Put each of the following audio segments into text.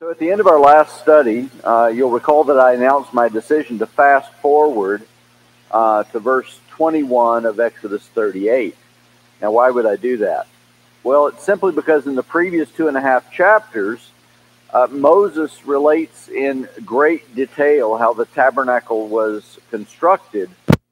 So at the end of our last study, you'll recall that I announced my decision to fast forward to verse 21 of Exodus 38. Now, why would I do that? Well, it's simply because in the previous 2.5 chapters, Moses relates in great detail how the tabernacle was constructed.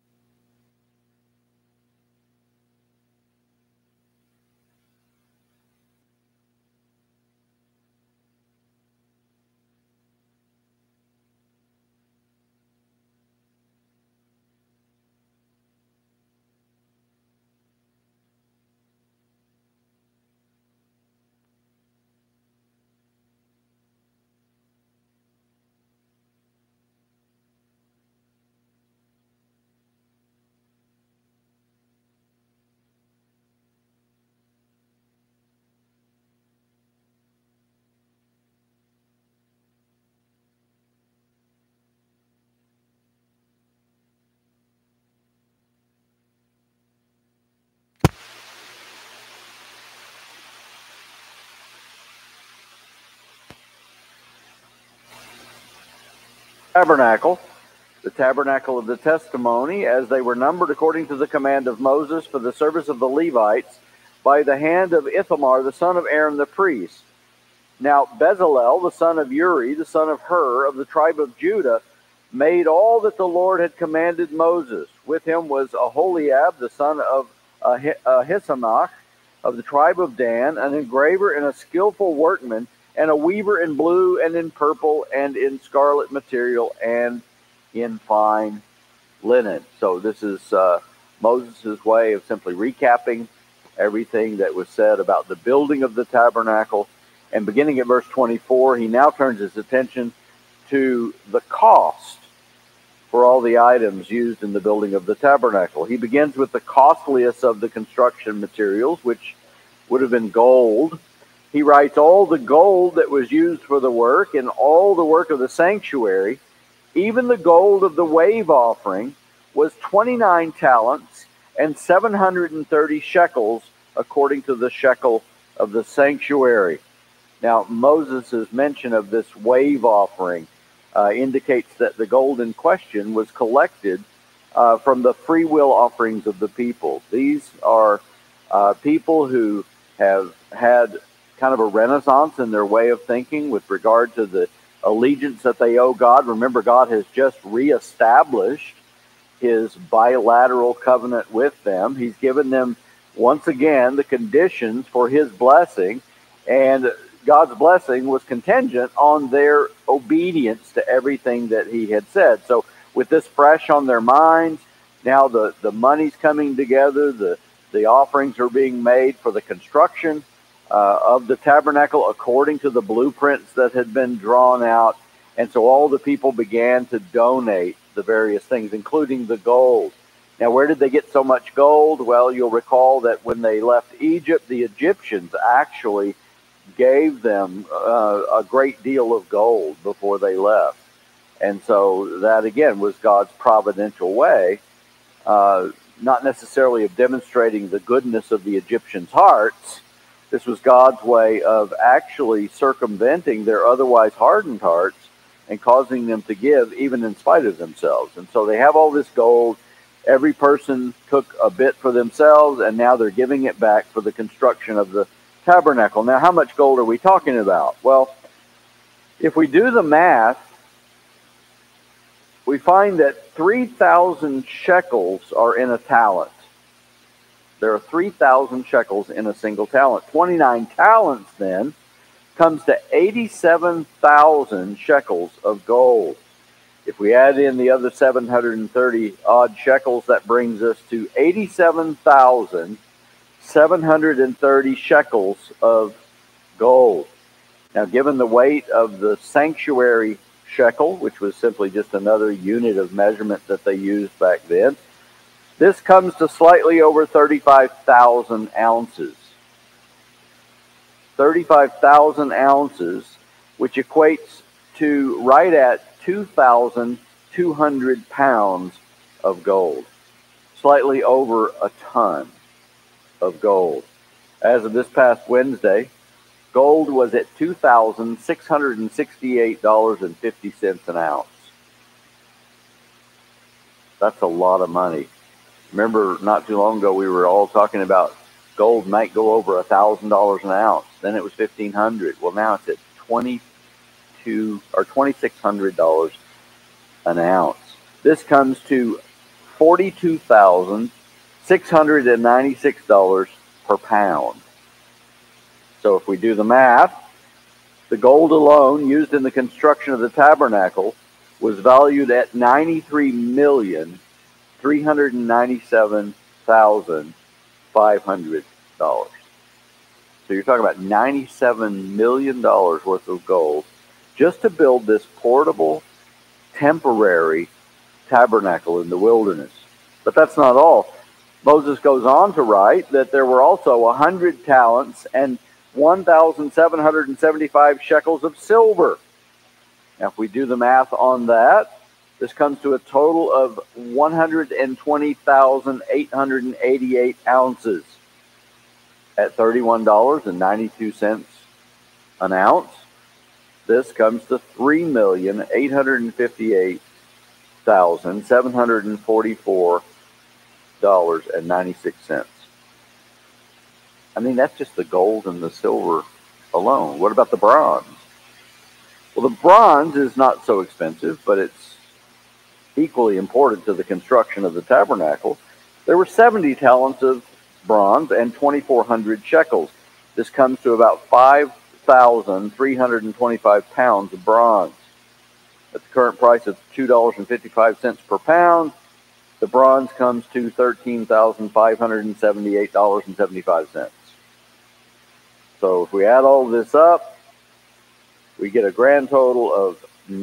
The tabernacle of the testimony, as they were numbered according to the command of Moses for the service of the Levites, by the hand of Ithamar, the son of Aaron the priest. Now Bezalel, the son of Uri, the son of Hur, of the tribe of Judah, made all that the Lord had commanded Moses. With him was Aholiab, the son of Ahisamach, of the tribe of Dan, an engraver and a skillful workman, and a weaver in blue and in purple and in scarlet material and in fine linen. So this is Moses' way of simply recapping everything that was said about the building of the tabernacle. And beginning at verse 24, he now turns his attention to the cost for all the items used in the building of the tabernacle. He begins with the costliest of the construction materials, which would have been gold. He writes all the gold that was used for the work and all the work of the sanctuary, even the gold of the wave offering, was 29 talents and 730 shekels, according to the shekel of the sanctuary. Now, Moses' mention of this wave offering indicates that the gold in question was collected from the free will offerings of the people. These are people who have had kind of a renaissance in their way of thinking with regard to the allegiance that they owe God. Remember, God has just reestablished his bilateral covenant with them. He's given them, once again, the conditions for his blessing, and God's blessing was contingent on their obedience to everything that he had said. So with this fresh on their minds, now the money's coming together, the offerings are being made for the construction of the tabernacle according to the blueprints that had been drawn out. And so all the people began to donate the various things, including the gold. Now, where did they get so much gold? Well, you'll recall that when they left Egypt, the Egyptians actually gave them a great deal of gold before they left. And so that, again, was God's providential way, not necessarily of demonstrating the goodness of the Egyptians' hearts. This was God's way of actually circumventing their otherwise hardened hearts and causing them to give even in spite of themselves. And so they have all this gold. Every person took a bit for themselves, and now they're giving it back for the construction of the tabernacle. Now, how much gold are we talking about? Well, if we do the math, we find that 3,000 shekels are in a talent. There are 3,000 shekels in a single talent. 29 talents, then, comes to 87,000 shekels of gold. If we add in the other 730 odd shekels, that brings us to 87,730 shekels of gold. Now, given the weight of the sanctuary shekel, which was simply just another unit of measurement that they used back then, this comes to slightly over 35,000 ounces. 35,000 ounces, which equates to right at 2,200 pounds of gold. Slightly over a ton of gold. As of this past Wednesday, Gold was at $2,668.50 an ounce. That's a lot of money. Remember, not too long ago, we were all talking about gold might go over $1,000 an ounce. Then it was $1,500. Well, now it's at $2,600 an ounce. This comes to $42,696 per pound. So if we do the math, the gold alone used in the construction of the tabernacle was valued at $93,397,500. So you're talking about $97 million worth of gold just to build this portable, temporary tabernacle in the wilderness. But that's not all. Moses goes on to write that there were also 100 talents and 1,775 shekels of silver. Now, if we do the math on that, this comes to a total of 120,888 ounces at $31.92 an ounce. This comes to $3,858,744.96. I mean, that's just the gold and the silver alone. What about the bronze? Well, the bronze is not so expensive, but it's equally important to the construction of the tabernacle. There were 70 talents of bronze and 2,400 shekels. This comes to about 5,325 pounds of bronze. At the current price of $2.55 per pound, the bronze comes to $13,578.75. So if we add all this up, we get a grand total of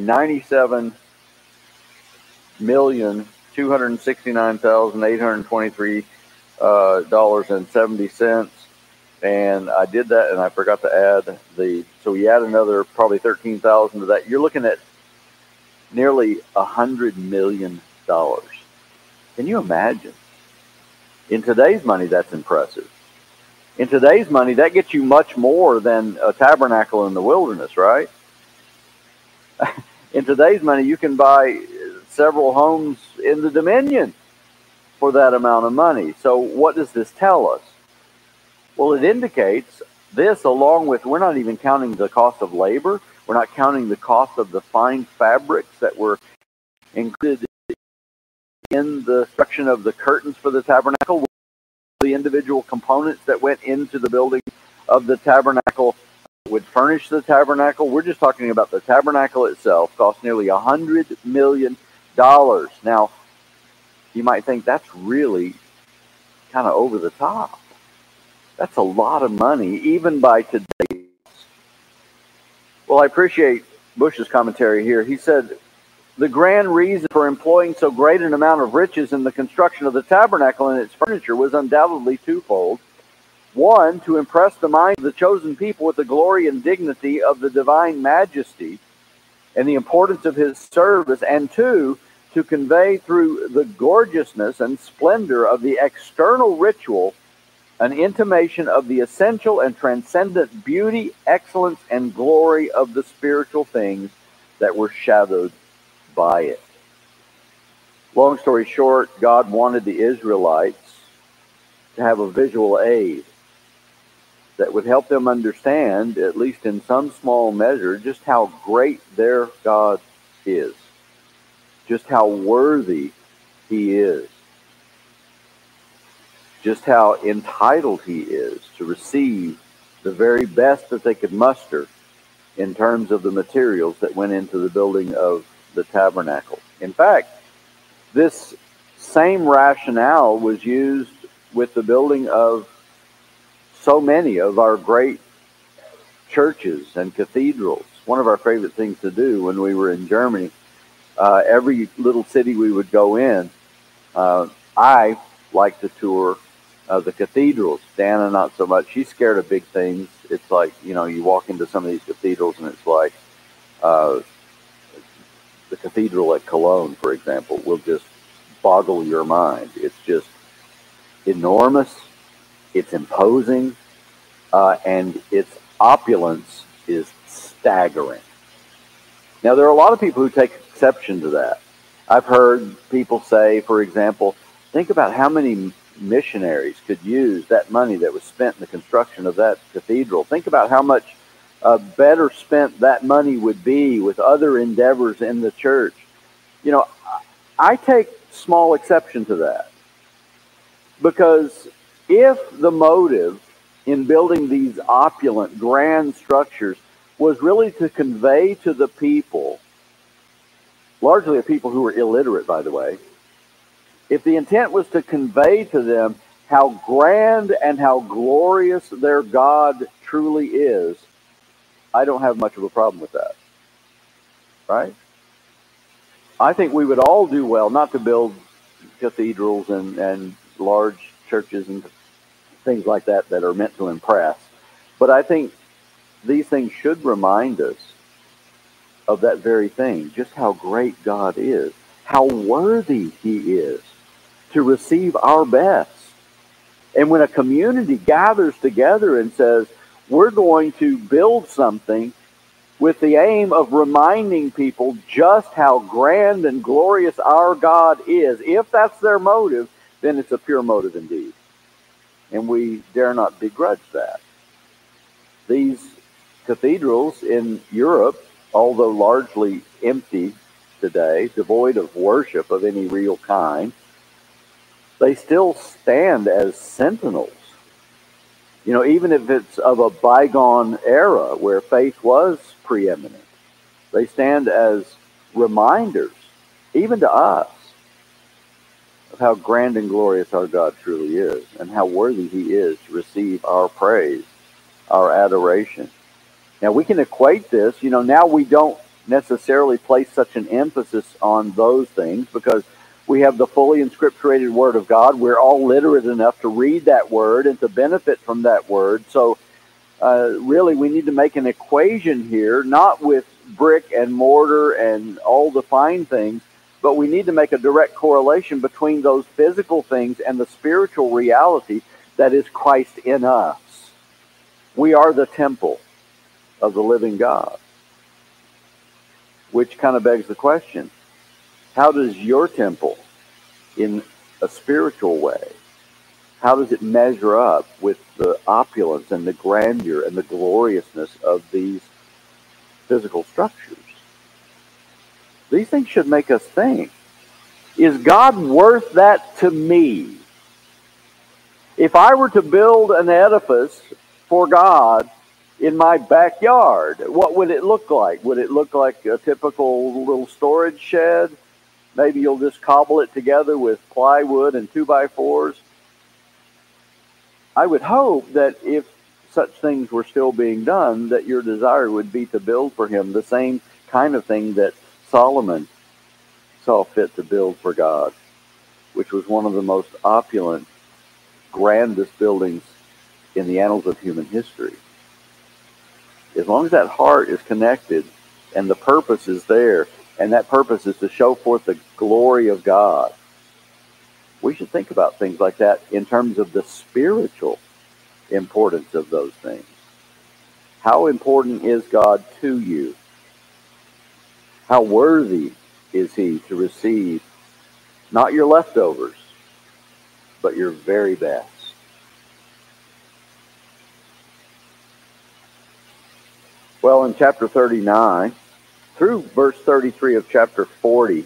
$97,269,823.70. And I did that, and I forgot to add so we add another probably 13,000 to that. You're looking at nearly $100 million. Can you imagine? In today's money, that's impressive. In today's money, that gets you much more than a tabernacle in the wilderness, right? In today's money, you can buy several homes in the Dominion for that amount of money. So what does this tell us? Well, it indicates this, along with, we're not even counting the cost of labor. We're not counting the cost of the fine fabrics that were included in the construction of the curtains for the tabernacle, the individual components that went into the building of the tabernacle would furnish the tabernacle. We're just talking about the tabernacle itself. Cost nearly $100 million. Now, you might think that's really kind of over the top. That's a lot of money, even by today. Well, I appreciate Bush's commentary here. He said, the grand reason for employing so great an amount of riches in the construction of the tabernacle and its furniture was undoubtedly twofold. One, to impress the mind of the chosen people with the glory and dignity of the divine majesty and the importance of his service. And two, to convey through the gorgeousness and splendor of the external ritual an intimation of the essential and transcendent beauty, excellence, and glory of the spiritual things that were shadowed by it. Long story short, God wanted the Israelites to have a visual aid that would help them understand, at least in some small measure, just how great their God is, just how worthy he is, just how entitled he is to receive the very best that they could muster in terms of the materials that went into the building of the tabernacle. In fact, this same rationale was used with the building of so many of our great churches and cathedrals. One of our favorite things to do when we were in Germany, every little city we would go in, I like to tour the cathedrals. Dana, not so much. She's scared of big things. It's like, you walk into some of these cathedrals and it's like the cathedral at Cologne, for example, will just boggle your mind. It's just enormous. It's imposing. And it's opulence is staggering. Now, there are a lot of people who take exception to that. I've heard people say, for example, think about how many missionaries could use that money that was spent in the construction of that cathedral. Think about how much better spent that money would be with other endeavors in the church. You know, I take small exception to that, because if the motive in building these opulent, grand structures was really to convey to the people, largely the people who were illiterate, by the way, if the intent was to convey to them how grand and how glorious their God truly is, I don't have much of a problem with that. Right? I think we would all do well not to build cathedrals and large churches and things like that that are meant to impress. But I think these things should remind us of that very thing, just how great God is, how worthy He is to receive our best. And when a community gathers together and says, we're going to build something with the aim of reminding people just how grand and glorious our God is, if that's their motive, then it's a pure motive indeed. And we dare not begrudge that. These cathedrals in Europe, although largely empty today, devoid of worship of any real kind, they still stand as sentinels. You know, even if it's of a bygone era where faith was preeminent, they stand as reminders, even to us, of how grand and glorious our God truly is and how worthy He is to receive our praise, our adoration. Now, we can equate this, you know, now we don't necessarily place such an emphasis on those things because we have the fully inscripturated Word of God. We're all literate enough to read that Word and to benefit from that Word. So really we need to make an equation here, not with brick and mortar and all the fine things, but we need to make a direct correlation between those physical things and the spiritual reality that is Christ in us. We are the temple of the living God. Which kind of begs the question, how does your temple, in a spiritual way, how does it measure up with the opulence and the grandeur and the gloriousness of these physical structures? These things should make us think, is God worth that to me? If I were to build an edifice for God in my backyard, what would it look like? Would it look like a typical little storage shed? Maybe you'll just cobble it together with plywood and 2x4s. I would hope that if such things were still being done, that your desire would be to build for Him the same kind of thing that Solomon saw fit to build for God, which was one of the most opulent, grandest buildings in the annals of human history. As long as that heart is connected and the purpose is there, and that purpose is to show forth the glory of God, we should think about things like that in terms of the spiritual importance of those things. How important is God to you? How worthy is He to receive not your leftovers, but your very best? Well, in chapter 39, through verse 33 of chapter 40,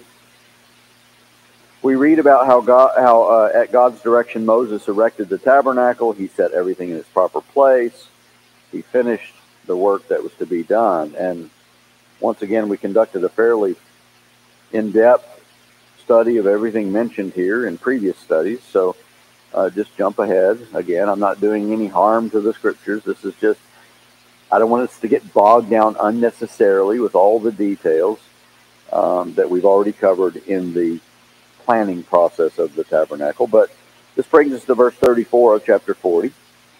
we read about how at God's direction Moses erected the tabernacle. He set everything in its proper place. He finished the work that was to be done. And once again, we conducted a fairly in-depth study of everything mentioned here in previous studies. So just jump ahead. Again, I'm not doing any harm to the scriptures. This is just, I don't want us to get bogged down unnecessarily with all the details that we've already covered in the planning process of the tabernacle. But this brings us to verse 34 of chapter 40.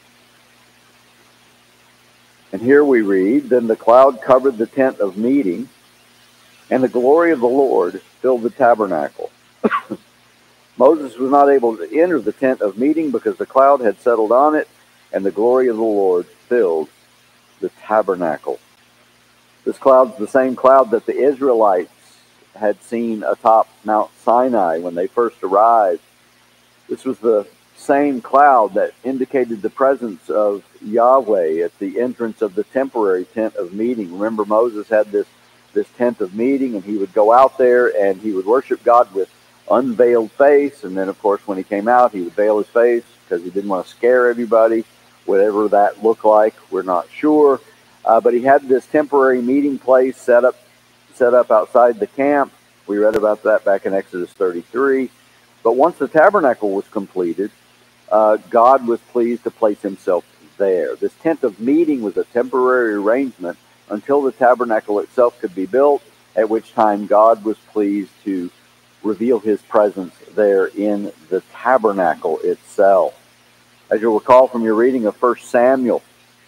And here we read, "Then the cloud covered the tent of meeting, and the glory of the Lord filled the tabernacle. Moses was not able to enter the tent of meeting because the cloud had settled on it, and the glory of the Lord filled the tabernacle. This cloud's the same cloud that the Israelites had seen atop Mount Sinai when they first arrived. This was the same cloud that indicated the presence of Yahweh at the entrance of the temporary tent of meeting. Remember, Moses had this tent of meeting, and he would go out there and he would worship God with unveiled face. And then, of course, when he came out, he would veil his face because he didn't want to scare everybody. Whatever that looked like, we're not sure. But he had this temporary meeting place set up outside the camp. We read about that back in Exodus 33. But once the tabernacle was completed, God was pleased to place himself there. This tent of meeting was a temporary arrangement until the tabernacle itself could be built, at which time God was pleased to reveal his presence there in the tabernacle itself. As you'll recall from your reading of 1 Samuel,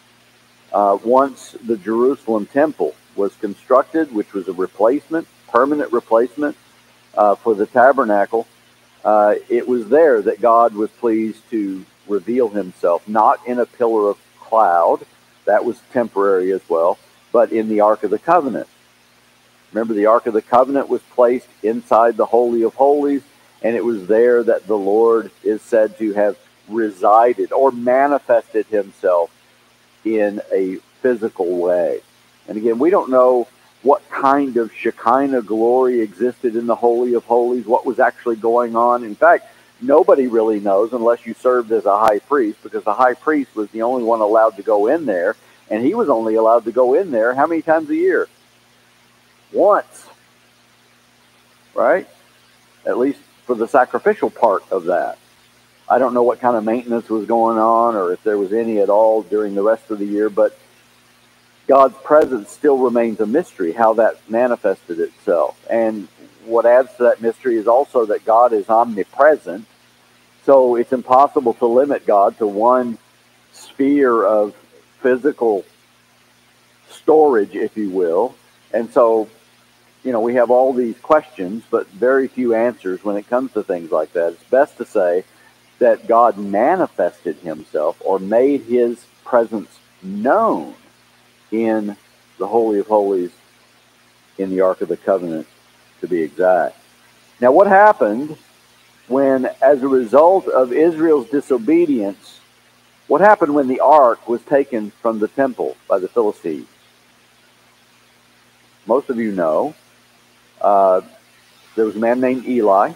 once the Jerusalem temple was constructed, which was a permanent replacement for the tabernacle, it was there that God was pleased to reveal himself, not in a pillar of cloud, that was temporary as well, but in the Ark of the Covenant. Remember, the Ark of the Covenant was placed inside the Holy of Holies, and it was there that the Lord is said to have resided or manifested himself in a physical way. And again, we don't know what kind of Shekinah glory existed in the Holy of Holies, what was actually going on. In fact, nobody really knows unless you served as a high priest, because the high priest was the only one allowed to go in there, and he was only allowed to go in there how many times a year? Once, right? At least for the sacrificial part of that. I don't know what kind of maintenance was going on or if there was any at all during the rest of the year, but God's presence still remains a mystery, how that manifested itself. And what adds to that mystery is also that God is omnipresent, so it's impossible to limit God to one sphere of physical storage, if you will. And so, we have all these questions, but very few answers when it comes to things like that. It's best to say that God manifested himself or made his presence known in the Holy of Holies, in the Ark of the Covenant, to be exact. Now, what happened when, as a result of Israel's disobedience, what happened when the Ark was taken from the temple by the Philistines? Most of you know, there was a man named Eli.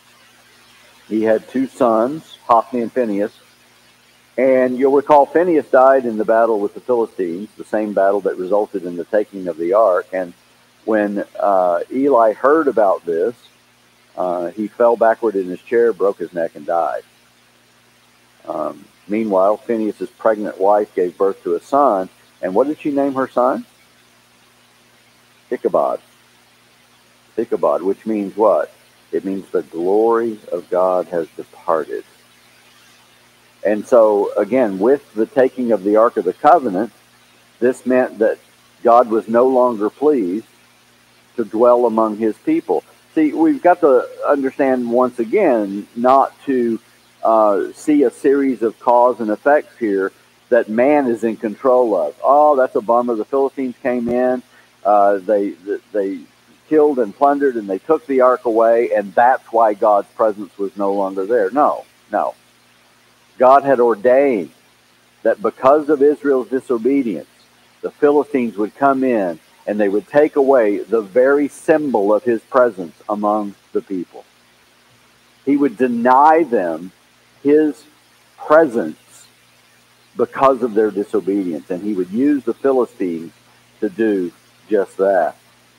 He had two sons, Hophni and Phinehas. And you'll recall Phinehas died in the battle with the Philistines, the same battle that resulted in the taking of the ark. And when Eli heard about this, he fell backward in his chair, broke his neck, and died. Meanwhile, Phinehas' pregnant wife gave birth to a son. And what did she name her son? Ichabod. Ichabod, which means what? It means the glory of God has departed. And so, again, with the taking of the Ark of the Covenant, this meant that God was no longer pleased to dwell among his people. See, we've got to understand once again not to see a series of cause and effects here that man is in control of. Oh, that's a bummer. The Philistines came in. They killed and plundered, and they took the ark away, and that's why God's presence was no longer there. No. God had ordained that because of Israel's disobedience, the Philistines would come in and they would take away the very symbol of his presence among the people. He would deny them his presence because of their disobedience, and he would use the Philistines to do just that.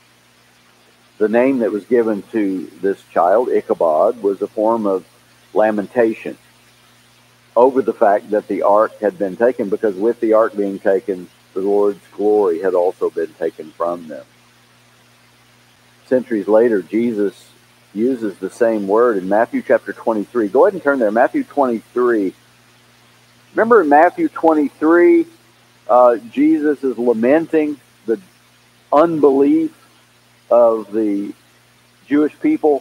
The name that was given to this child, Ichabod, was a form of lamentation over the fact that the ark had been taken, because with the ark being taken, the Lord's glory had also been taken from them. Centuries later, Jesus uses the same word in Matthew chapter 23. Go ahead and turn there. Matthew 23. Remember in Matthew 23, Jesus is lamenting the unbelief of the Jewish people.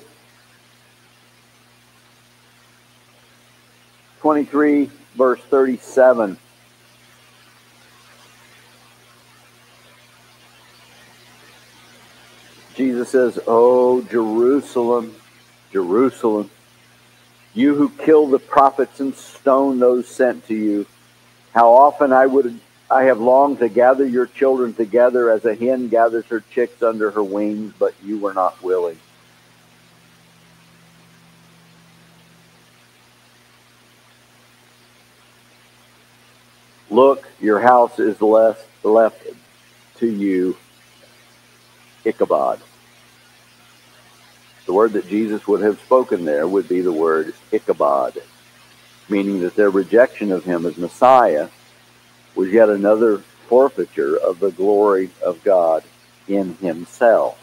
23, verse 37. Jesus says, "Oh, Jerusalem, Jerusalem, you who kill the prophets and stone those sent to you, how often I have longed to gather your children together as a hen gathers her chicks under her wings, but you were not willing." Look, your house is left to you, Ichabod. The word that Jesus would have spoken there would be the word Ichabod, meaning that their rejection of him as Messiah was yet another forfeiture of the glory of God in himself.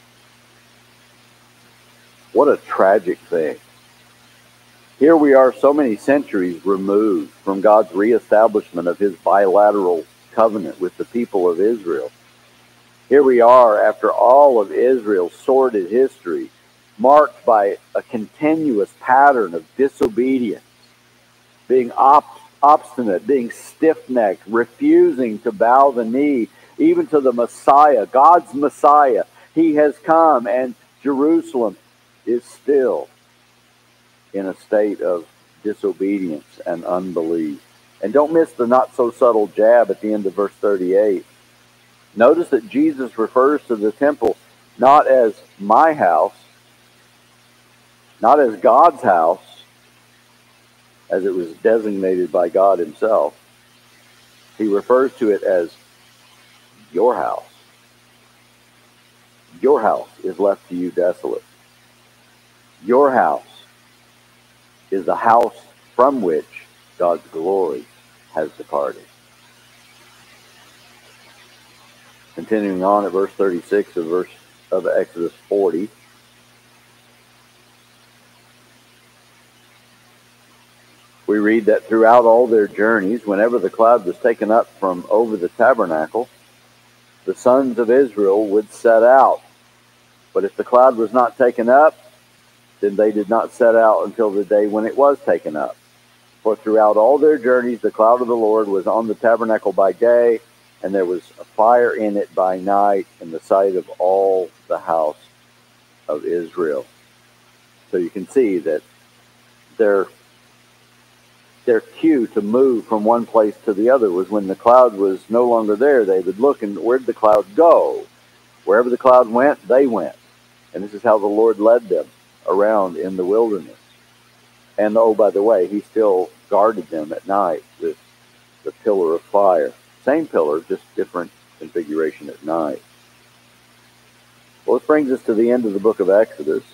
What a tragic thing. Here we are so many centuries removed from God's reestablishment of his bilateral covenant with the people of Israel. Here we are after all of Israel's sordid history, marked by a continuous pattern of disobedience, being obstinate, being stiff-necked, refusing to bow the knee, even to the Messiah, God's Messiah. He has come, and Jerusalem is still in a state of disobedience and unbelief. And don't miss the not-so-subtle jab at the end of verse 38. Notice that Jesus refers to the temple not as my house, not as God's house, as it was designated by God himself. He refers to it as your house. Your house is left to you desolate. Your house is the house from which God's glory has departed. Continuing on at verse 36 of Exodus 40. We read that throughout all their journeys, whenever the cloud was taken up from over the tabernacle, the sons of Israel would set out. But if the cloud was not taken up, then they did not set out until the day when it was taken up. For throughout all their journeys, the cloud of the Lord was on the tabernacle by day, and there was a fire in it by night in the sight of all the house of Israel. So you can see that their cue to move from one place to the other was when the cloud was no longer there. They would look, and where'd the cloud go? Wherever the cloud went, they went. And this is how the Lord led them around in the wilderness. And oh, by the way, he still guarded them at night with the pillar of fire. Same pillar, just different configuration at night. Well, this brings us to the end of the book of Exodus.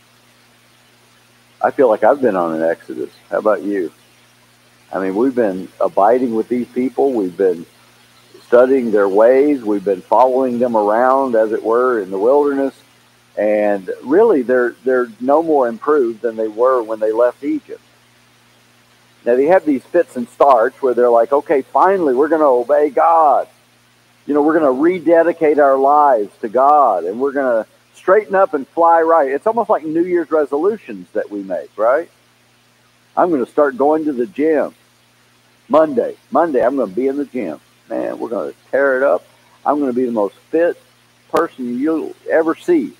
I feel like I've been on an Exodus. How about you? I mean, we've been abiding with these people. We've been studying their ways. We've been following them around, as it were, in the wilderness. And really, they're no more improved than they were when they left Egypt. Now, they have these fits and starts where they're like, okay, finally, we're going to obey God. You know, we're going to rededicate our lives to God, and we're going to straighten up and fly right. It's almost like New Year's resolutions that we make, right? I'm going to start going to the gym. Monday, I'm going to be in the gym. Man, we're going to tear it up. I'm going to be the most fit person you'll ever see.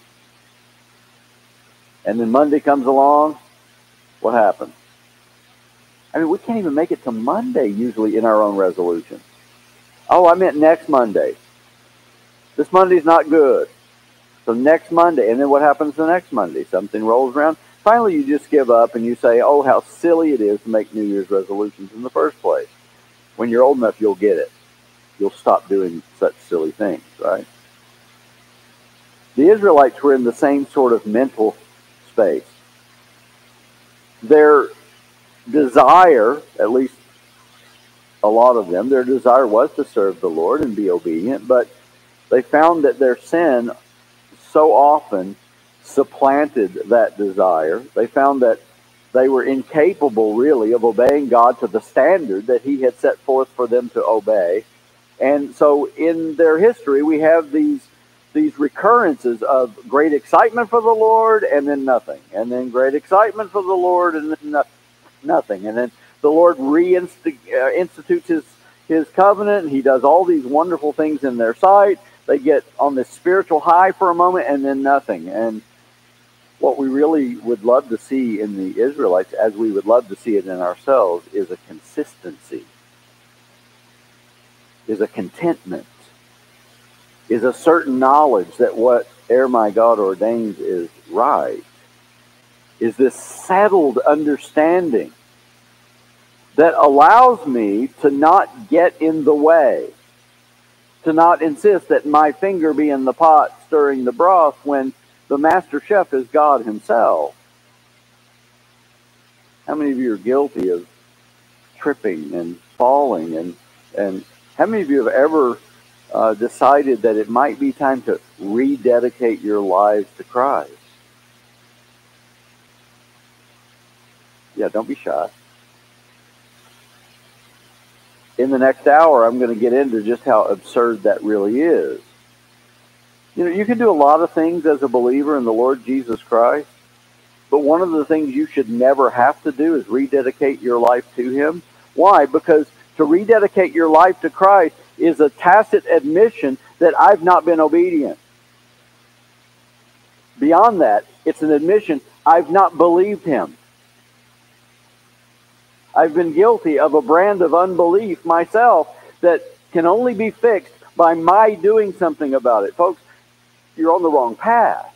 And then Monday comes along. What happens? I mean, we can't even make it to Monday usually in our own resolutions. Oh, I meant next Monday. This Monday's not good. So next Monday. And then what happens the next Monday? Something rolls around. Finally, you just give up and you say, oh, how silly it is to make New Year's resolutions in the first place. When you're old enough, you'll get it. You'll stop doing such silly things, right? The Israelites were in the same sort of mental space. Their desire, at least a lot of them, their desire was to serve the Lord and be obedient, but they found that their sin so often supplanted that desire. They found that they were incapable, really, of obeying God to the standard that he had set forth for them to obey. And so in their history, we have these recurrences of great excitement for the Lord and then nothing. And then great excitement for the Lord and then nothing. And then the Lord institutes his covenant. And he does all these wonderful things in their sight. They get on this spiritual high for a moment and then nothing. And what we really would love to see in the Israelites, as we would love to see it in ourselves, is a consistency, is a contentment, is a certain knowledge that whatever my God ordains is right, is this settled understanding that allows me to not get in the way, to not insist that my finger be in the pot stirring the broth when the master chef is God himself. How many of you are guilty of tripping and falling? And how many of you have ever decided that it might be time to rededicate your lives to Christ? Yeah, don't be shy. In the next hour, I'm going to get into just how absurd that really is. You know, you can do a lot of things as a believer in the Lord Jesus Christ, but one of the things you should never have to do is rededicate your life to Him. Why? Because to rededicate your life to Christ is a tacit admission that I've not been obedient. Beyond that, it's an admission I've not believed Him. I've been guilty of a brand of unbelief myself that can only be fixed by my doing something about it. Folks, you're on the wrong path.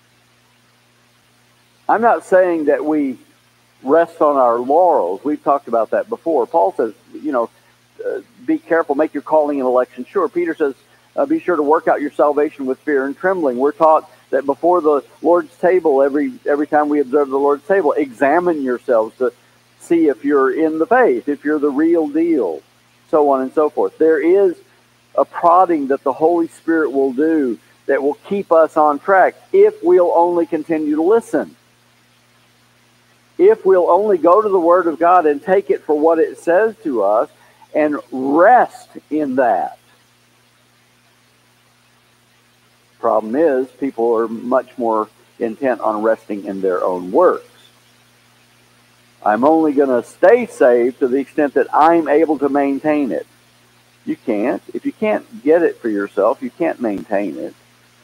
I'm not saying that we rest on our laurels. We've talked about that before. Paul says, be careful, make your calling and election sure. Peter says, be sure to work out your salvation with fear and trembling. We're taught that before the Lord's table, every time we observe the Lord's table, examine yourselves to see if you're in the faith, if you're the real deal, so on and so forth. There is a prodding that the Holy Spirit will do that will keep us on track if we'll only continue to listen. If we'll only go to the Word of God and take it for what it says to us and rest in that. Problem is, people are much more intent on resting in their own works. I'm only going to stay saved to the extent that I'm able to maintain it. You can't. If you can't get it for yourself, you can't maintain it.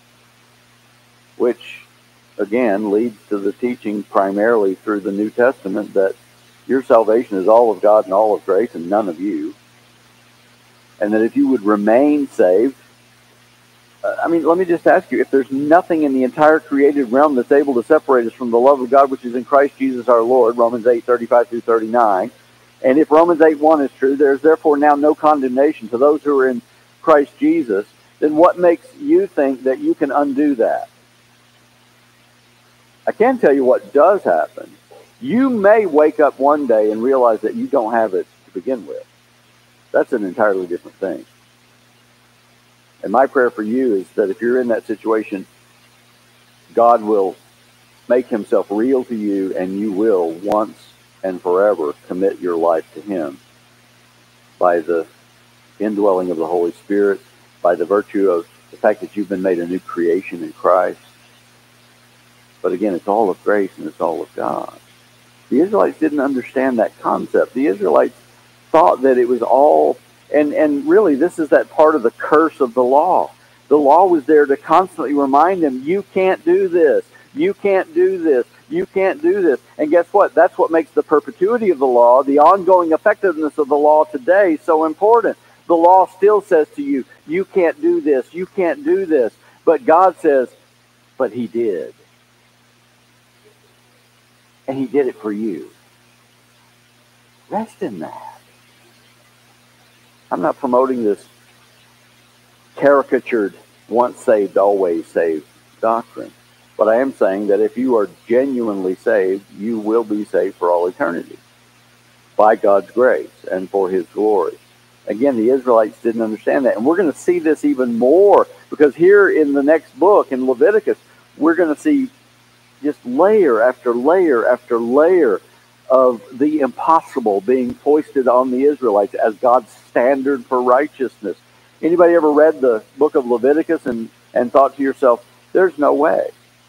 Which, again, leads to the teaching primarily through the New Testament that your salvation is all of God and all of grace and none of you. And that if you would remain saved, let me just ask you, if there's nothing in the entire created realm that's able to separate us from the love of God which is in Christ Jesus our Lord, Romans 8:35 through 39, and if Romans 8:1 is true, there's therefore now no condemnation to those who are in Christ Jesus, then what makes you think that you can undo that? I can tell you what does happen. You may wake up one day and realize that you don't have it to begin with. That's an entirely different thing. And my prayer for you is that if you're in that situation, God will make Himself real to you and you will once and forever commit your life to Him by the indwelling of the Holy Spirit, by the virtue of the fact that you've been made a new creation in Christ. But again, it's all of grace and it's all of God. The Israelites didn't understand that concept. The Israelites thought that it was all... And really, this is that part of the curse of the law. The law was there to constantly remind them, you can't do this, you can't do this, you can't do this. And guess what? That's what makes the perpetuity of the law, the ongoing effectiveness of the law today, so important. The law still says to you, you can't do this, you can't do this. But God says, but He did. And He did it for you. Rest in that. I'm not promoting this caricatured, once saved, always saved doctrine. But I am saying that if you are genuinely saved, you will be saved for all eternity by God's grace and for His glory. Again, the Israelites didn't understand that. And we're going to see this even more because here in the next book, in Leviticus, we're going to see just layer after layer after layer of the impossible being foisted on the Israelites as God's standard for righteousness. Anybody ever read the book of Leviticus and thought to yourself, there's no way.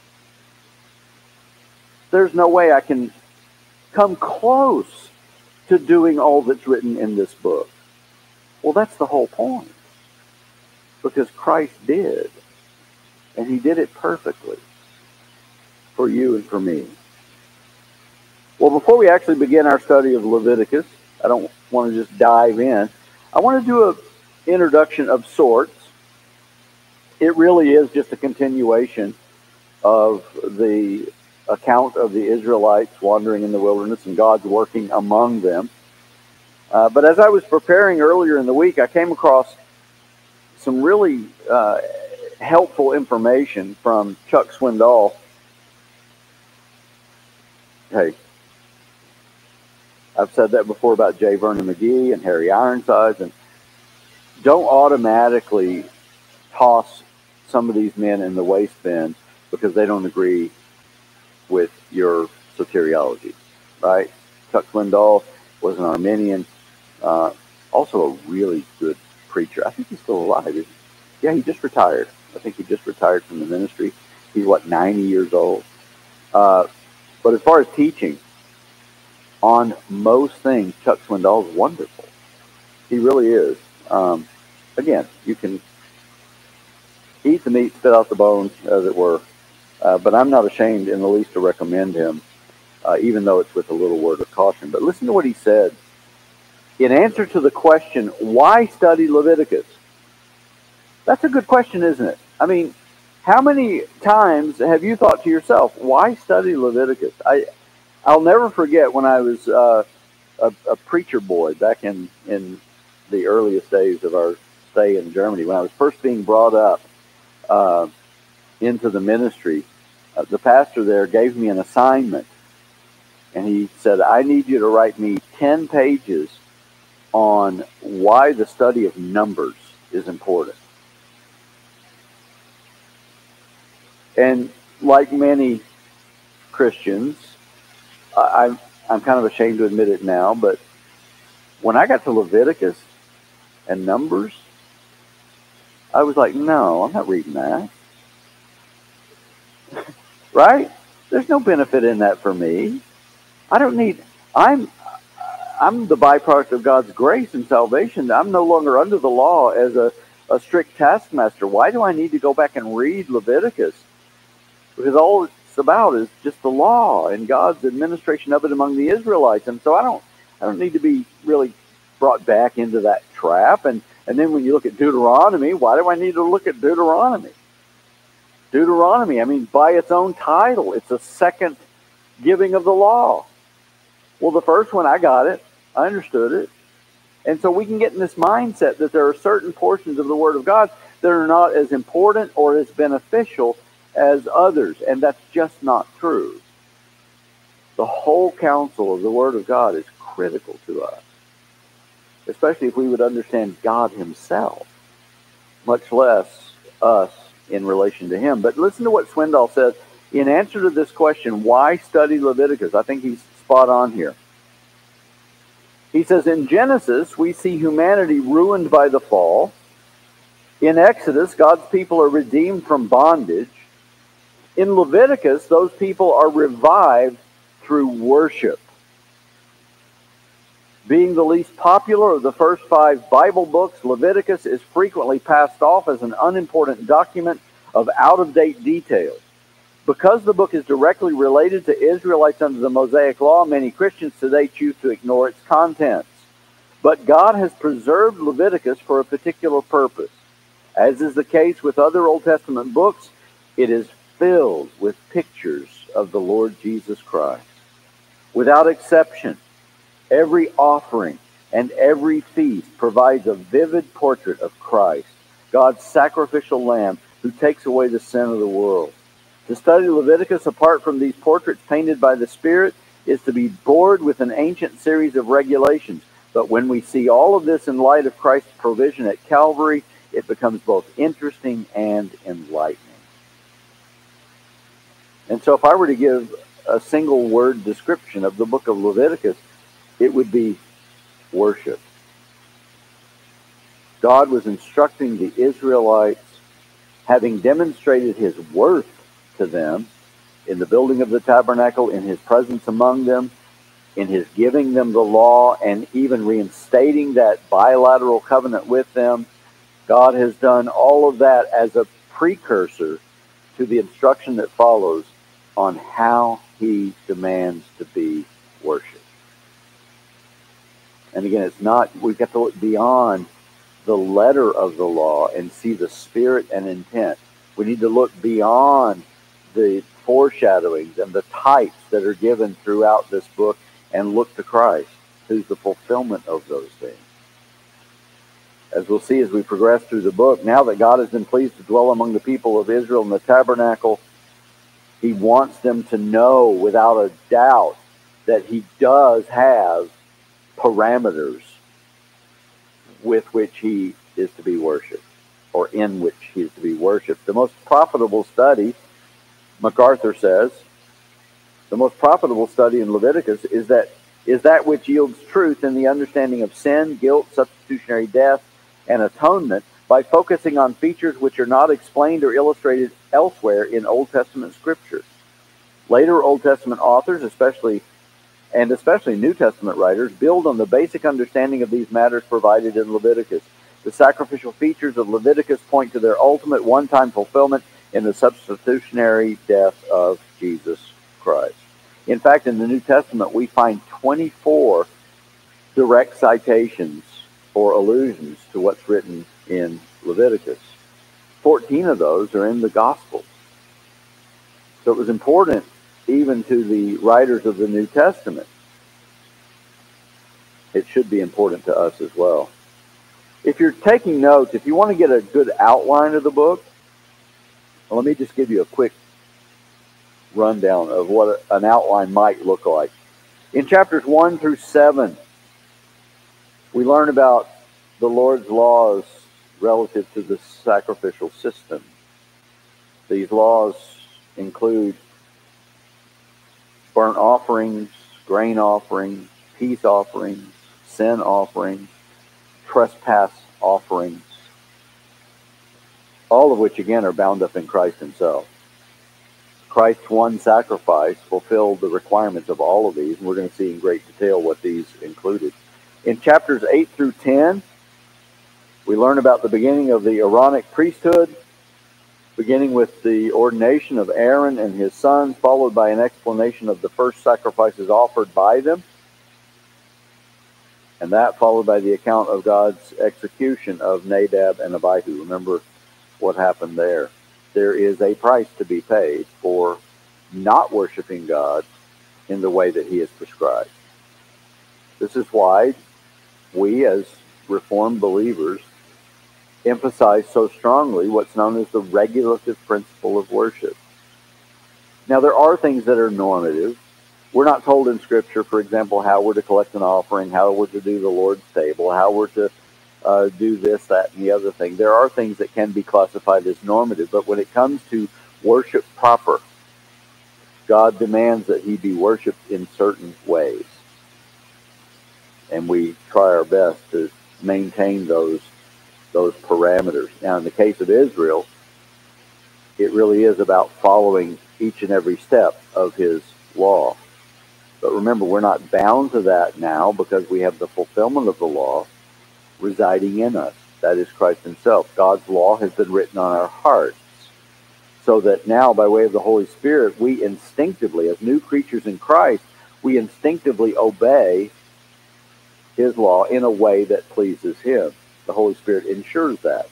There's no way I can come close to doing all that's written in this book. Well, that's the whole point. because Christ did. And he did it perfectly for you and for me. Well, before we actually begin our study of Leviticus, I don't want to just dive in. I want to do an introduction of sorts. It really is just a continuation of the account of the Israelites wandering in the wilderness and God's working among them. But as I was preparing earlier in the week, I came across some really helpful information from Chuck Swindoll. Hey, I've said that before about J. Vernon McGee and Harry Ironsides, and don't automatically toss some of these men in the waste bin because they don't agree with your soteriology, right? Chuck Swindoll was an Arminian, also a really good preacher. I think he's still alive. Yeah, he just retired. I think he just retired from the ministry. He's, 90 years old? But as far as teaching, on most things, Chuck Swindoll is wonderful. He really is. Again, you can eat the meat, spit out the bones, as it were. But I'm not ashamed in the least to recommend him, even though it's with a little word of caution. But listen to what he said. In answer to the question, why study Leviticus? That's a good question, isn't it? I mean, how many times have you thought to yourself, why study Leviticus? I'll never forget when I was a preacher boy back in the earliest days of our stay in Germany, when I was first being brought up into the ministry. The pastor there gave me an assignment, and he said, I need you to write me 10 pages on why the study of Numbers is important. And like many Christians, I'm kind of ashamed to admit it now, but when I got to Leviticus and Numbers, I was like, no, I'm not reading that. Right? There's no benefit in that for me. I'm the byproduct of God's grace and salvation. I'm no longer under the law as a strict taskmaster. Why do I need to go back and read Leviticus? Because all it's about is just the law and God's administration of it among the Israelites. And so I don't need to be really brought back into that trap. And then when you look at Deuteronomy, why do I need to look at Deuteronomy? Deuteronomy, I mean, by its own title, it's a second giving of the law. Well, the first one, I got it. I understood it. And so we can get in this mindset that there are certain portions of the Word of God that are not as important or as beneficial as others. And that's just not true. The whole counsel of the Word of God is critical to us, especially if we would understand God Himself, much less us in relation to Him. But listen to what Swindoll says in answer to this question, why study Leviticus? I think he's spot on here. He says, in Genesis, we see humanity ruined by the fall. In Exodus, God's people are redeemed from bondage. In Leviticus, those people are revived through worship. Being the least popular of the first 5 Bible books, Leviticus is frequently passed off as an unimportant document of out-of-date details. Because the book is directly related to Israelites under the Mosaic Law, many Christians today choose to ignore its contents. But God has preserved Leviticus for a particular purpose. As is the case with other Old Testament books, it is filled with pictures of the Lord Jesus Christ. Without exception, every offering and every feast provides a vivid portrait of Christ, God's sacrificial lamb who takes away the sin of the world. To study Leviticus apart from these portraits painted by the Spirit is to be bored with an ancient series of regulations. But when we see all of this in light of Christ's provision at Calvary, it becomes both interesting and enlightening. And so if I were to give a single word description of the book of Leviticus, it would be worship. God was instructing the Israelites, having demonstrated His worth to them in the building of the tabernacle, in His presence among them, in His giving them the law, and even reinstating that bilateral covenant with them. God has done all of that as a precursor to the instruction that follows on how he demands to be worshipped. And again, it's not, we've got to look beyond the letter of the law and see the spirit and intent. We need to look beyond the foreshadowings and the types that are given throughout this book and look to Christ, who's the fulfillment of those things. As we'll see as we progress through the book, now that God has been pleased to dwell among the people of Israel in the tabernacle, he wants them to know without a doubt that he does have parameters with which he is to be worshipped, or in which he is to be worshipped. The most profitable study, MacArthur says, the most profitable study in Leviticus is that which yields truth in the understanding of sin, guilt, substitutionary death, and atonement by focusing on features which are not explained or illustrated elsewhere in Old Testament scripture. Later Old Testament authors, especially New Testament writers, build on the basic understanding of these matters provided in Leviticus. The sacrificial features of Leviticus point to their ultimate one-time fulfillment in the substitutionary death of Jesus Christ. In fact, in the New Testament, we find 24 direct citations or allusions to what's written in Leviticus. 14 of those are in the Gospels. So it was important even to the writers of the New Testament. It should be important to us as well. If you're taking notes, if you want to get a good outline of the book, well, let me just give you a quick rundown of what an outline might look like. In chapters 1 through 7, we learn about the Lord's laws relative to the sacrificial system. These laws include burnt offerings, grain offerings, peace offerings, sin offerings, trespass offerings, all of which, again, are bound up in Christ himself. Christ's one sacrifice fulfilled the requirements of all of these, and we're going to see in great detail what these included. In chapters 8 through 10, we learn about the beginning of the Aaronic priesthood, beginning with the ordination of Aaron and his sons, followed by an explanation of the first sacrifices offered by them, and that followed by the account of God's execution of Nadab and Abihu. Remember what happened there. There is a price to be paid for not worshiping God in the way that he has prescribed. This is why we, as Reformed believers, emphasize so strongly what's known as the regulative principle of worship. Now, there are things that are normative. We're not told in Scripture, for example, how we're to collect an offering, how we're to do the Lord's table, how we're to do this, that, and the other thing. There are things that can be classified as normative, but when it comes to worship proper, God demands that he be worshipped in certain ways. And we try our best to maintain those parameters. Now, in the case of Israel, it really is about following each and every step of his law. But remember, we're not bound to that now because we have the fulfillment of the law residing in us. That is Christ himself. God's law has been written on our hearts, so that now, by way of the Holy Spirit, we instinctively, as new creatures in Christ, we instinctively obey his law in a way that pleases him. The Holy Spirit ensures that.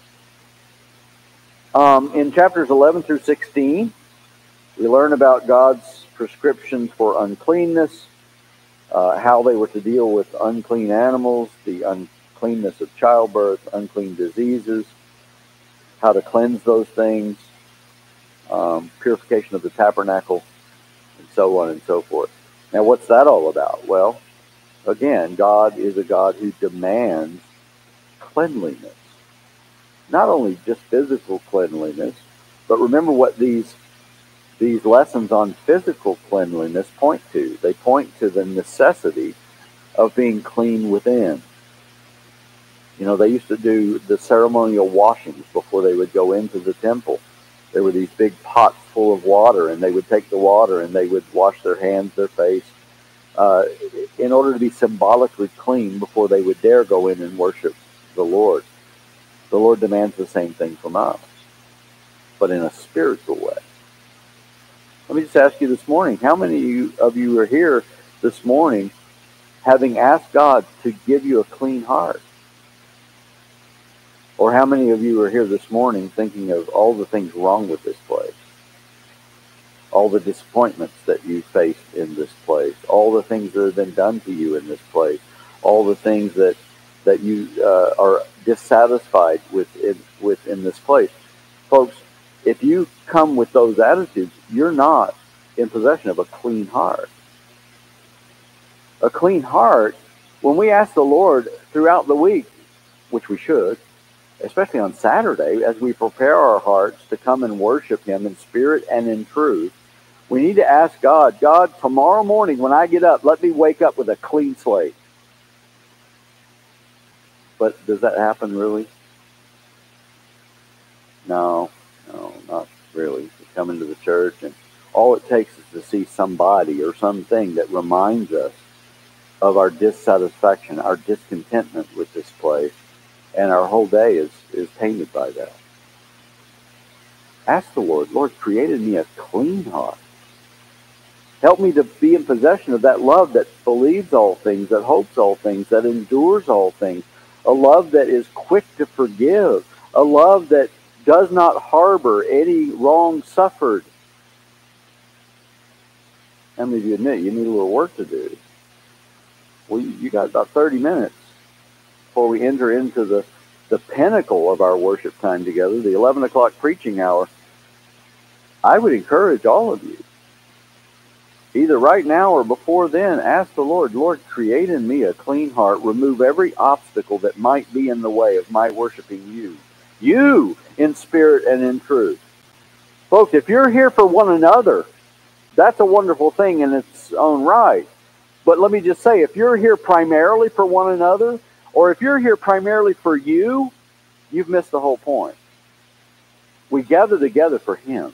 In chapters 11 through 16, we learn about God's prescriptions for uncleanness, how they were to deal with unclean animals, the uncleanness of childbirth, unclean diseases, how to cleanse those things, purification of the tabernacle, and so on and so forth. Now, what's that all about? Well, again, God is a God who demands cleanliness. Not only just physical cleanliness, but remember what these lessons on physical cleanliness point to. They point to the necessity of being clean within. You know, they used to do the ceremonial washings before they would go into the temple. There were these big pots full of water, and they would take the water and they would wash their hands, their face, in order to be symbolically clean before they would dare go in and worship the Lord. The Lord demands the same thing from us, but in a spiritual way. Let me just ask you this morning, how many of you are here this morning having asked God to give you a clean heart? Or how many of you are here this morning thinking of all the things wrong with this place? All the disappointments that you faced in this place, all the things that have been done to you in this place, all the things that you are dissatisfied with in this place. Folks, if you come with those attitudes, you're not in possession of a clean heart. A clean heart, when we ask the Lord throughout the week, which we should, especially on Saturday, as we prepare our hearts to come and worship Him in spirit and in truth, we need to ask God, God, tomorrow morning when I get up, let me wake up with a clean slate. But does that happen really? No, not really. We come into the church and all it takes is to see somebody or something that reminds us of our dissatisfaction, our discontentment with this place, and our whole day is tainted by that. Ask the Lord, Lord, create in me a clean heart. Help me to be in possession of that love that believes all things, that hopes all things, that endures all things, a love that is quick to forgive, a love that does not harbor any wrong suffered. How many of you admit you need a little work to do? Well, you got about 30 minutes before we enter into the pinnacle of our worship time together, the 11 o'clock preaching hour. I would encourage all of you, either right now or before then, ask the Lord, Lord, create in me a clean heart, remove every obstacle that might be in the way of my worshiping you in spirit and in truth. Folks, if you're here for one another, that's a wonderful thing in its own right. But let me just say, if you're here primarily for one another, or if you're here primarily for you, you've missed the whole point. We gather together for Him.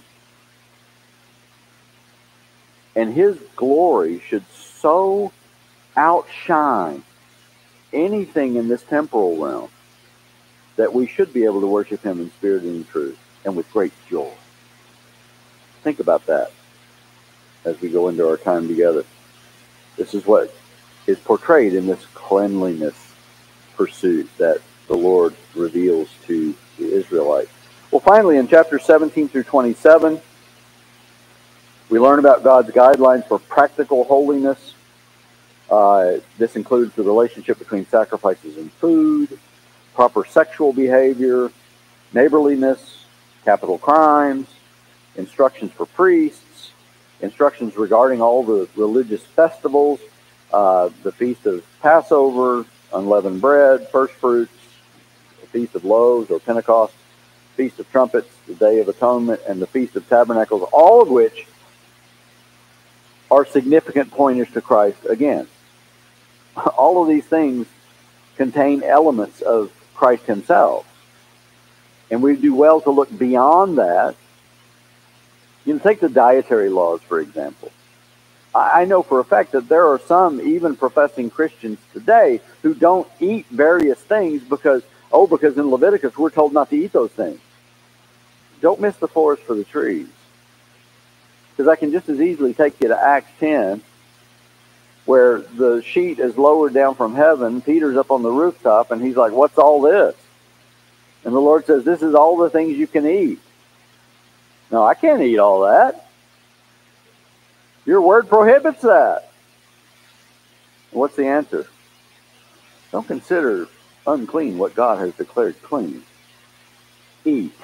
And His glory should so outshine anything in this temporal realm that we should be able to worship Him in spirit and in truth, and with great joy. Think about that as we go into our time together. This is what is portrayed in this cleanliness pursuit that the Lord reveals to the Israelites. Well, finally, in chapters 17 through 27, we learn about God's guidelines for practical holiness. This includes the relationship between sacrifices and food, proper sexual behavior, neighborliness, capital crimes, instructions for priests, instructions regarding all the religious festivals, the Feast of Passover, unleavened bread, first fruits, the Feast of Loaves or Pentecost, Feast of Trumpets, the Day of Atonement, and the Feast of Tabernacles, all of which are significant pointers to Christ again. All of these things contain elements of Christ Himself. And we do well to look beyond that. You know, take the dietary laws, for example. I know for a fact that there are some even professing Christians today who don't eat various things because in Leviticus we're told not to eat those things. Don't miss the forest for the trees. Because I can just as easily take you to Acts 10, where the sheet is lowered down from heaven. Peter's up on the rooftop, and he's like, what's all this? And the Lord says, this is all the things you can eat. No, I can't eat all that. Your word prohibits that. What's the answer? Don't consider unclean what God has declared clean. Eat.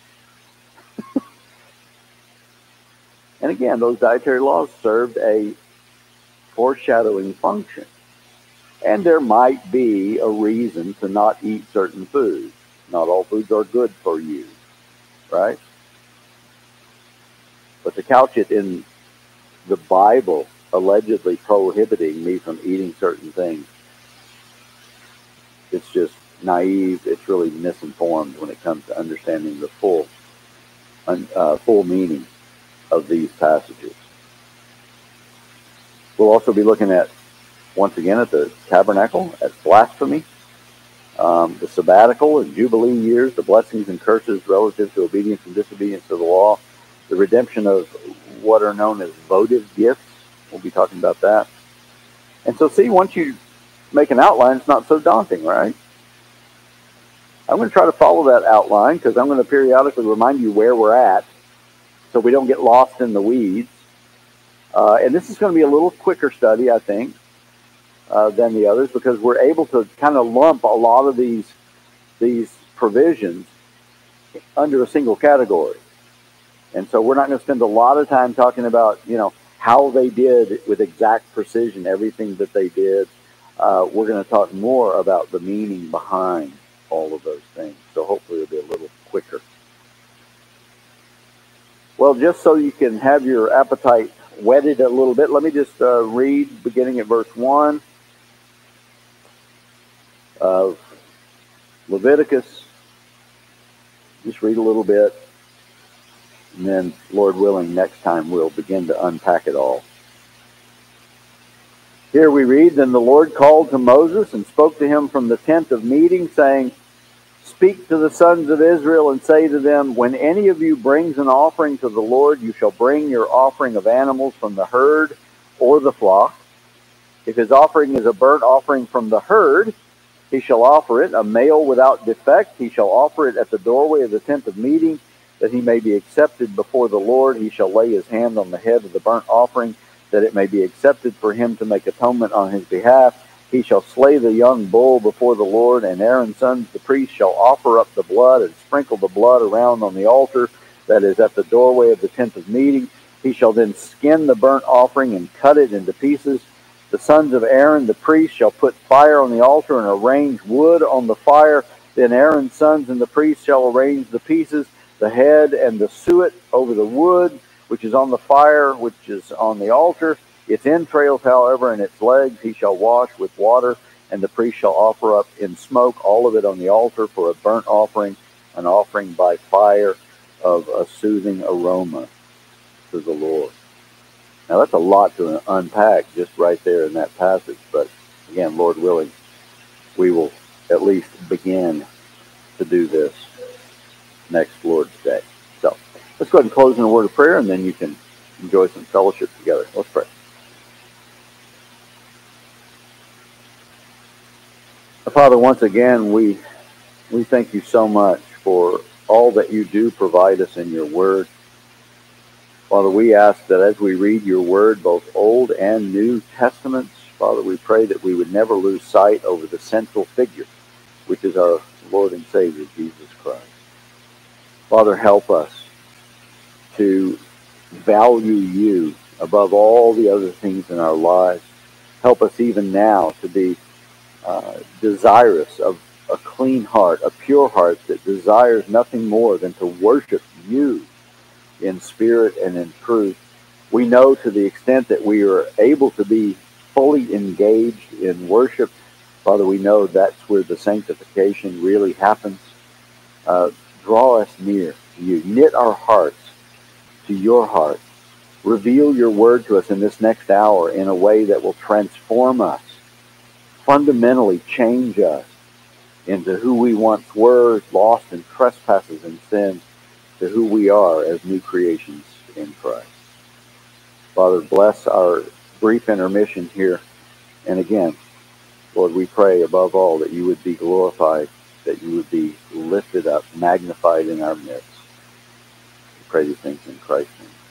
And again, those dietary laws served a foreshadowing function. And there might be a reason to not eat certain foods. Not all foods are good for you, right? But to couch it in the Bible allegedly prohibiting me from eating certain things, it's just naive. It's really misinformed when it comes to understanding the full meaning of these passages. We'll also be looking at, once again, at the tabernacle, at blasphemy. the sabbatical and jubilee years, the blessings and curses relative to obedience and disobedience to the law, the redemption of what are known as votive gifts. We'll be talking about that. And so see, once you make an outline, it's not so daunting, right? I'm going to try to follow that outline because I'm going to periodically remind you where we're at so we don't get lost in the weeds. And this is going to be a little quicker study, I think, than the others because we're able to kind of lump a lot of these provisions under a single category. And so we're not going to spend a lot of time talking about, how they did with exact precision, everything that they did. We're going to talk more about the meaning behind all of those things. So hopefully it'll be a little quicker. Well, just so you can have your appetite whetted a little bit, let me just read beginning at verse 1 of Leviticus. Just read a little bit. And then, Lord willing, next time we'll begin to unpack it all. Here we read, Then the Lord called to Moses and spoke to him from the tent of meeting, saying, Speak to the sons of Israel and say to them, When any of you brings an offering to the Lord, you shall bring your offering of animals from the herd or the flock. If his offering is a burnt offering from the herd, he shall offer it, a male without defect. He shall offer it at the doorway of the tent of meeting, that he may be accepted before the Lord. He shall lay his hand on the head of the burnt offering, that it may be accepted for him to make atonement on his behalf. He shall slay the young bull before the Lord, and Aaron's sons, the priests, shall offer up the blood and sprinkle the blood around on the altar that is at the doorway of the tent of meeting. He shall then skin the burnt offering and cut it into pieces. The sons of Aaron, the priest, shall put fire on the altar and arrange wood on the fire. Then Aaron's sons and the priests shall arrange the pieces, the head and the suet over the wood, which is on the fire, which is on the altar. Its entrails, however, and its legs he shall wash with water, and the priest shall offer up in smoke all of it on the altar for a burnt offering, an offering by fire of a soothing aroma to the Lord. Now that's a lot to unpack just right there in that passage, but again, Lord willing, we will at least begin to do this next Lord's Day. So let's go ahead and close in a word of prayer, and then you can enjoy some fellowship together. Let's pray. Father, once again, we thank you so much for all that you do provide us in your word. Father, we ask that as we read your word, both Old and New Testaments, Father, we pray that we would never lose sight over the central figure, which is our Lord and Savior, Jesus Christ. Father, help us to value you above all the other things in our lives. Help us even now to be desirous of a clean heart, a pure heart that desires nothing more than to worship you in spirit and in truth. We know to the extent that we are able to be fully engaged in worship, Father, we know that's where the sanctification really happens. Draw us near to you. Knit our hearts to your heart. Reveal your word to us in this next hour in a way that will transform us, fundamentally change us into who we once were, lost in trespasses and sins, to who we are as new creations in Christ. Father, bless our brief intermission here. And again, Lord, we pray above all that you would be glorified, that you would be lifted up, magnified in our midst. We pray these things in Christ's name.